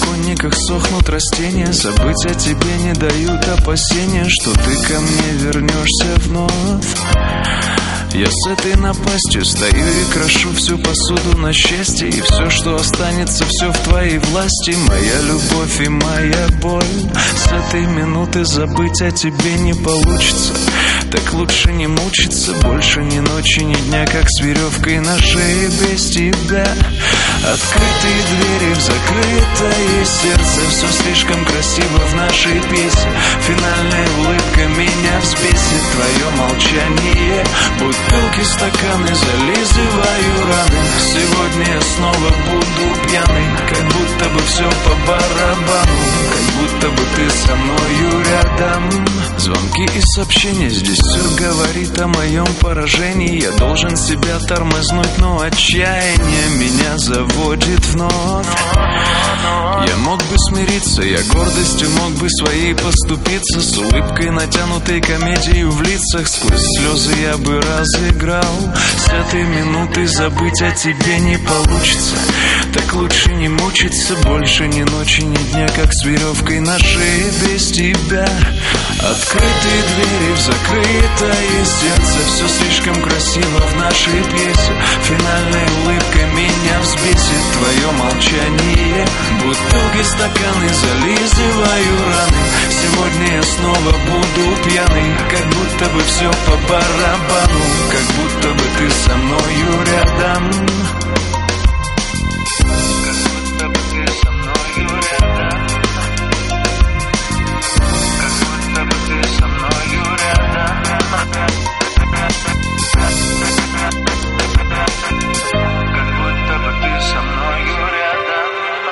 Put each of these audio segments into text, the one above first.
подоконниках сохнут растения. Забыть о тебе не дают опасения, что ты ко мне вернешься вновь. Я с этой напастью стою и крошу всю посуду на счастье. И все, что останется, все в твоей власти. Моя любовь и моя боль. С этой минуты забыть о тебе не получится. Так лучше не мучиться. Больше ни ночи, ни дня, как с веревкой на шее без тебя. Открытые двери в закрытое сердце. Все слишком красиво в нашей песне. Финальная улыбка меня взбесит. Твое молчание, бутылки, стаканы, зализываю раны. Сегодня я снова буду пьяный. Как будто бы все по барабану. Как будто бы ты со мною рядом. Звонки и сообщения, здесь все говорит о моем поражении. Я должен себя тормознуть, но отчаяние меня заводит вновь. Я мог бы смириться, я гордостью мог бы своей поступиться. С улыбкой, натянутой комедией в лицах. Сквозь слезы я бы разыграл. С этой минуты забыть о тебе не получится. Так лучше не мучиться. Больше ни ночи, ни дня, как с веревкой на шее без тебя. Открытые двери в закрытое сердце. Все слишком красиво в нашей пьесе. Финальная улыбка меня взбесит. Твое молчание, бутылки, стаканы, зализываю раны. Сегодня я снова буду пьяный. Как будто бы все по барабану. Как будто бы ты со мною рядом. Как будто бы ты со мною рядом. Как будто бы ты со мною рядом. Как будто бы ты со мною рядом.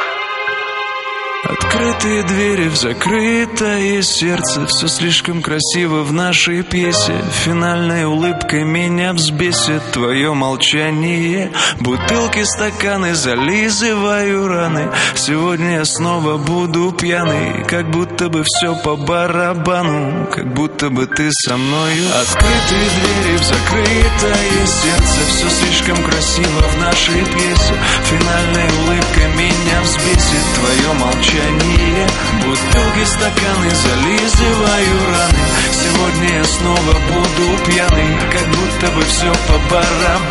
Открытые двери в закрытое сердце. Все слишком красиво в нашей пьесе. Финальная улыбка меня взбесит. Твое молчание, бутылки, стаканы, зализываю раны. Сегодня я снова буду пьяный. Как будто бы все по барабану. Как будто бы ты со мною. Открытые двери в закрытое сердце. Все слишком красиво в нашей пьесе. Финальная улыбка меня взбесит. Твое молчание, бутылки, стаканы, зализываю раны. Сегодня я снова буду пьяный. Как будто бы все по барабану.